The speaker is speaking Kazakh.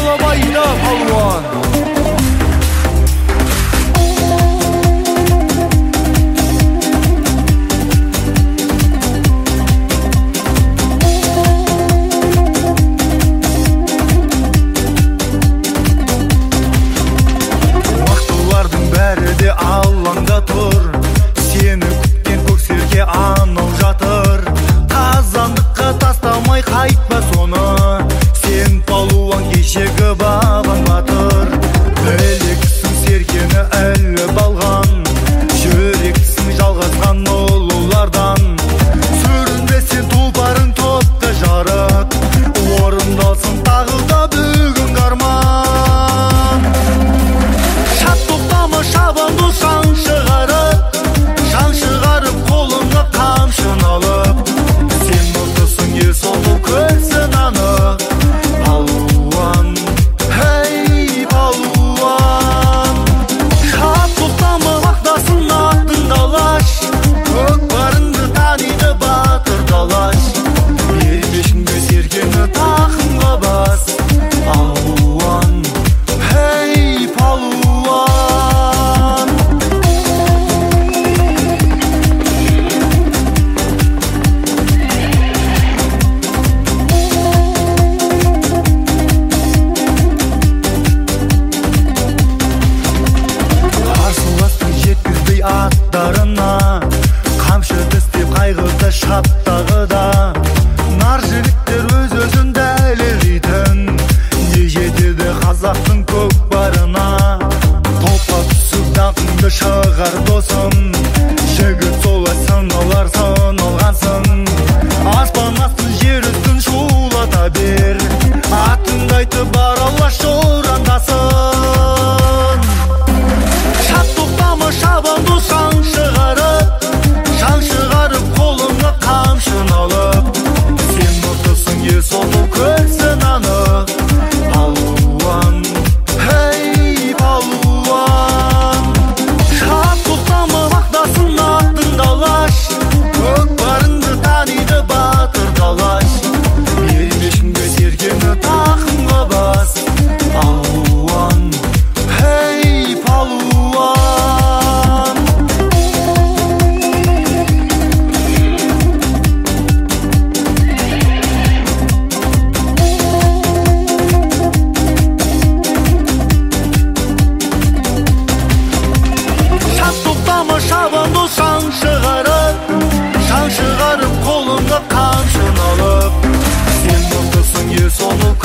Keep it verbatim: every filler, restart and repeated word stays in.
Алабайда палуан. Вақтылардың бәрі де алаңда тұр, сені күткен көксерке анау жатыр. Қазандыққа тастамай қайтпа соны, сен палуан кешегі бабаң батыр. Білексің серкені іліп алған, жүрексің жалғасқан ұлылардан. Сүрінбесен тұлпарың топты жарық, орындалсын тағы да бүгін арман. Шат тоқтама шабанды шаң шығарып, шаң шығарып қолыңа қамшын алып. Сен мықтысың ел соңы көрсін анық. Палуан, хей палуан. Шат тоқтама мақтасын аттың далаш, көкпарыңды таниды батыр далаш. Бермешіңді серкені тақымға бас. Палуан, хей палуан. Қарсыластың жеткізбей аттарына, қамшы тістеп қайғырды шаптағыда. Нар жігіттер өз-өзін дәлелдейтін, не жетеді қазақтың көкпарына. Топқа түсіп даңқыңды шығар досым, жігіт солай сыналар сыналғансың. Аспан астын жер үстін шулата бер, атыңды айтып бар алаш ұрандасын. Шат тоқтама шабанды шаң шығарып, шаң шығарып қолыңа қамшын алып. Сен мықтысың ел соңы көрсін анық. Палуан, хей палуан. Шат тоқтама мақтасын аттың далаш, көкпарыңды таниды батыр далаш. Бермешіңді серкені тақымға бас. Палуан, хей палуан. Шат тоқтама шабанды шаң шығарып, шаң шығарып қолыңа қамшын алып. Сен мықтысың ел соңы